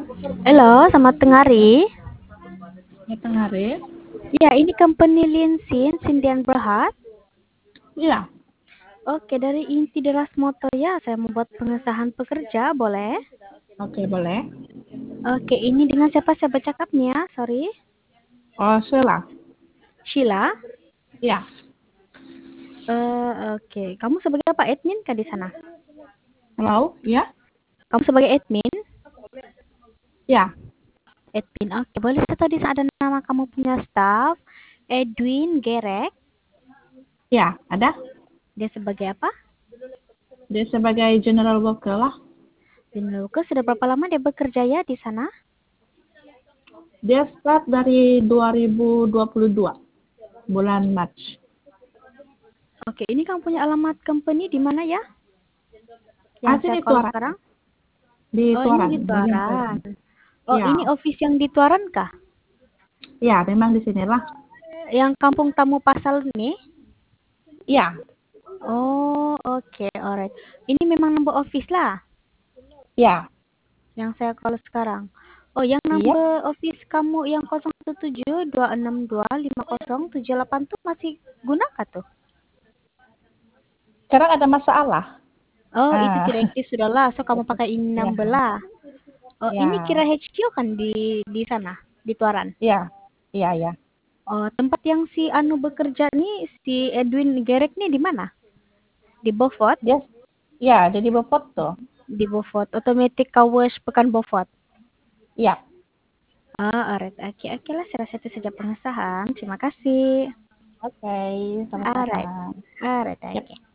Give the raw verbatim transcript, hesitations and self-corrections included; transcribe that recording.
Halo, selamat tengah hari. Ya, tengah hari. Ya, ini company Linsin, Sindian Berhad. Iya, Oke, dari Inti Deras Moto ya, saya membuat pengesahan pekerja, boleh? oke boleh. Oke, ini dengan siapa saya bercakapnya? Sorry. Oh, Sheila. Sheila. Iya, Eh, oke, kamu sebagai apa? Admin kah di sana? halo, ya, Kamu sebagai admin? ya, Admin, oke. Boleh saya tahu di sana ada nama kamu punya staff? Edwin Gerek. ya, ada. Dia sebagai apa? Dia sebagai general worker lah. Dinuke, sudah berapa lama dia bekerja ya di sana? Dia start dari dua ribu dua puluh dua, bulan Maret. Oke, ini kamu punya alamat company di mana ya? Yang Asli saya di call Tuaran, sekarang? di Oh, ini Tuaran, di bagian Tuaran. Tuaran. Oh, Ya, ini office yang di Tuaran kah? ya, memang di sinilah. Yang Kampung Tamu Pasal ini? Ya, Oh, oke, alright. Ini memang nomor office lah ya, yang saya call sekarang. Oh, yang iya. nomor office kamu yang nol satu tujuh dua enam dua lima nol tujuh delapan tuh masih gunakan tuh? Sekarang ada masalah. Oh, itu Ah, tidak aktif sudah lah. So, kamu pakai ini ya, number lah. Oh, ini ya, kira H Q kan di di sana, di Tuaran? ya, ya, ya. Oh, tempat yang si Anu bekerja nih, si Edwin Gerek nih di mana? Di Beaufort? Dia, ya, jadi berfoto. Di Beaufort. Automatic Car Wash Pekan Beaufort. Ya, Ah, alright. Oke, oke lah. Saya rasa itu saja pengesahan. Terima kasih. oke, Alright. sama-sama. Alright, Yap. oke.